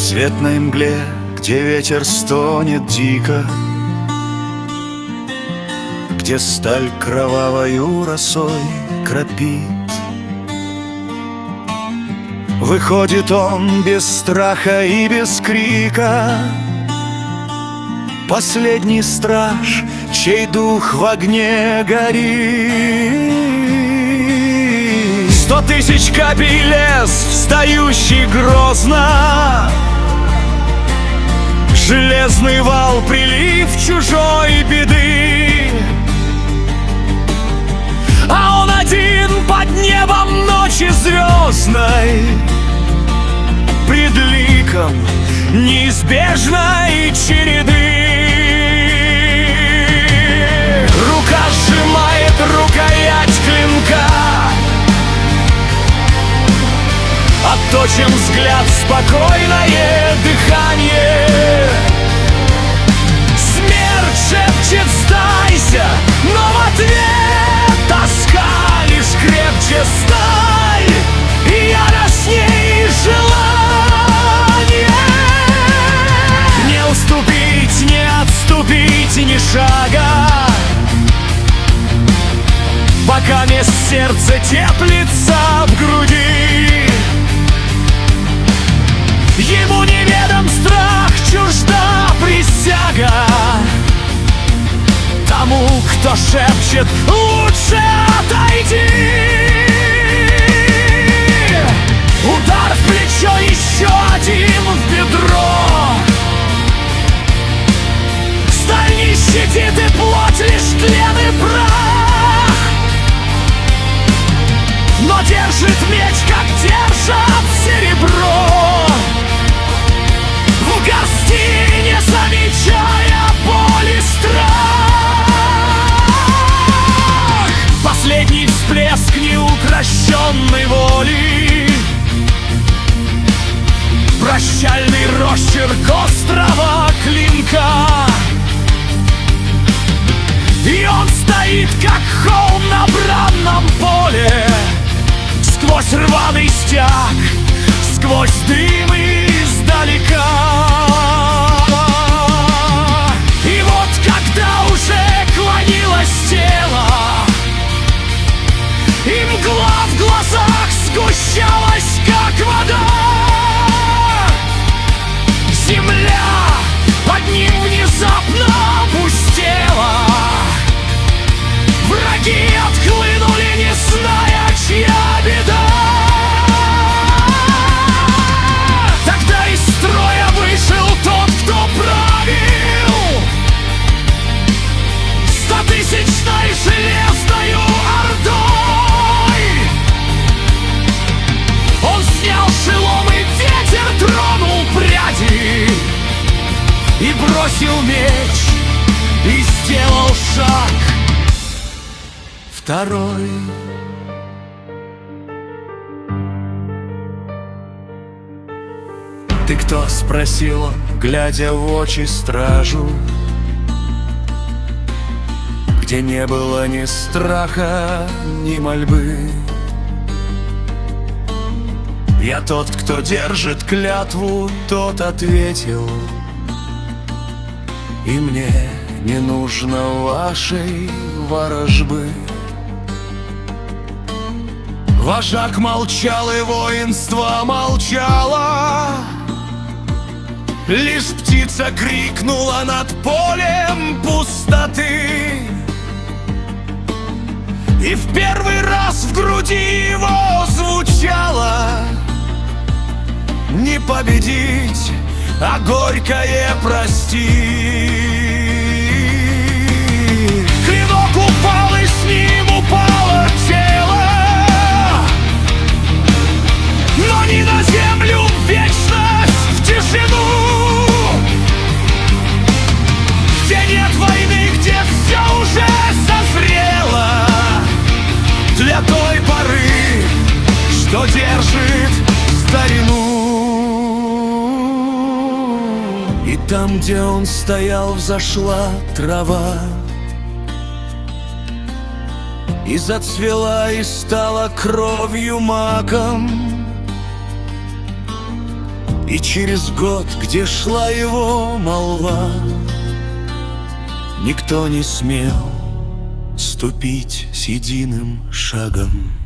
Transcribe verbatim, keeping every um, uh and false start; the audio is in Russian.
рассветной мгле, где ветер стонет дико, где сталь кровавою росой кропит. Выходит он без страха и без крика, последний страж, чей дух в огне горит. Сто тысяч капель лес, встающий грозно, железный вал, прилив чужой беды. А он один под небом ночи звездной, пред ликом неизбежной череды. Рука сжимает рукоять клинка, отточен взгляд, спокойное дыхание. Смерть шепчет: сдайся, но в ответ тоска лишь крепче сталь и яростней желание. Не уступить, не отступить ни шага, пока мест сердце теплится в груди. Ему неведом страх, чужда присяга тому, кто шепчет: лучше отойди. Удар в плечо, еще один в бедро. Сталь не щадит и плоть, лишь тлен и прах. Но держит меч, как держат серебро, в горсти, не замечая боли, страх. Последний всплеск неукрощенной воли, прощальный росчерк острого клинка. И он стоит, как холм на бранном поле, сквозь рваный стяг, сквозь дым издалека. И вот когда уже клонилось тело, и мгла в глазах сгущалась, как вода, земля под ним внезапно опустела. Враги отхлынули, не зная, чья беда. Тогда из строя вышел тот, кто правил стотысячной железною ордой. Он снял шелом, и ветер тронул пряди, и бросил меч, и сделал шаг второй. «Ты кто?» — спросил он, глядя в очи стражу, где не было ни страха, ни мольбы. «Я тот, кто держит клятву», — тот ответил, «и мне не нужно вашей ворожбы». Вожак молчал, и воинство молчало. Лишь птица крикнула над полем пустоты, и в первый раз в груди его звучало: не победить, а горькое прости. Клинок упал, и с ним упало тело, но не на землю, в вечность, в тишину, где нет войны, где все уже созрело для той поры, что держит старину. И там, где он стоял, взошла трава, и зацвела, и стала кровью маком. И через год, где шла его молва, никто не смел ступить с единым шагом.